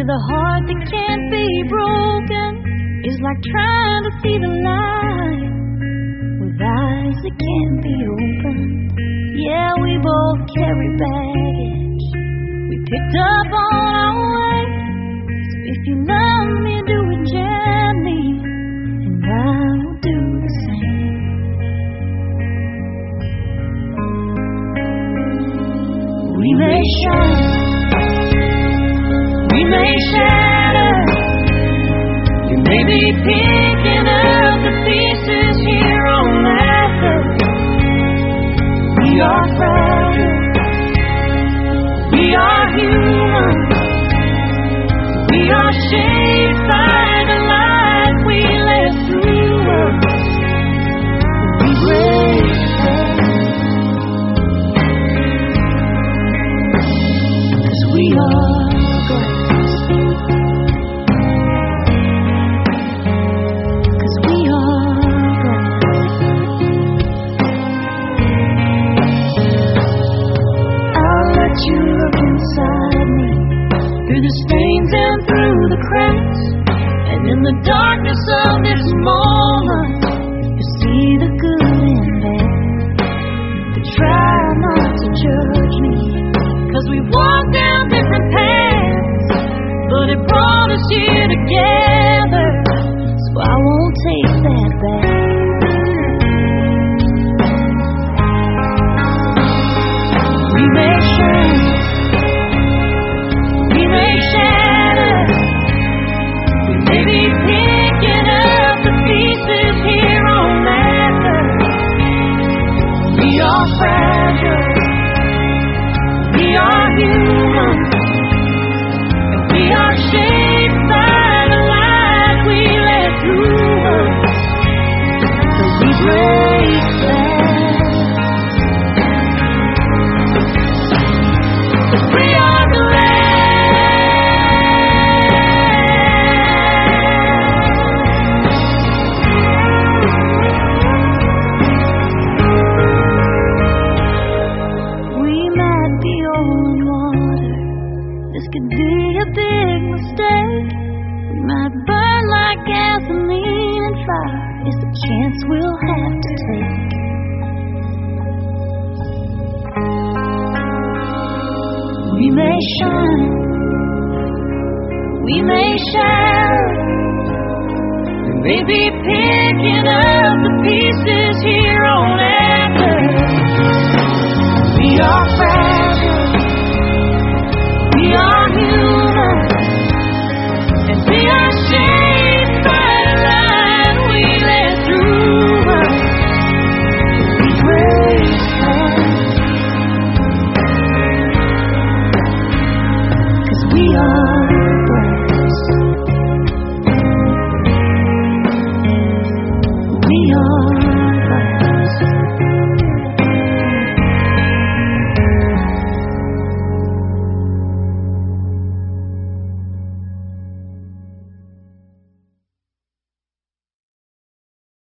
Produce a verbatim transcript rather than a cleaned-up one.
with a heart that can't be broken is like trying to see the light with eyes that can't be opened. Yeah, we both carry baggage we picked up on our way. So if you love me, do it gently, and I will do the same. We may shine, we may shatter, you may be picking up the pieces here on earth. We are fragile, we are human, we are shaped by the light we let through us. We break down, 'cause we are glass, 'cause we are glass. I'll let you look inside me, through the stains and through the cracks, and in the darkness of this moment, you see the good and bad. But try not to judge me, 'cause we walked down different paths, but it brought us here together, so I won't take that back. We may shine, we may shatter, we may be picking up the pieces here on earth. We are fragile, we are human, and we are shaped by the light we let through us. So we break fast, 'cause we are glass. We might be oil and water, this could be a big mistake. We might burn like gasoline and fire, it's a chance we'll have to take. We may shine, we may shatter, we may be picking up the pieces here on earth. We are fragile,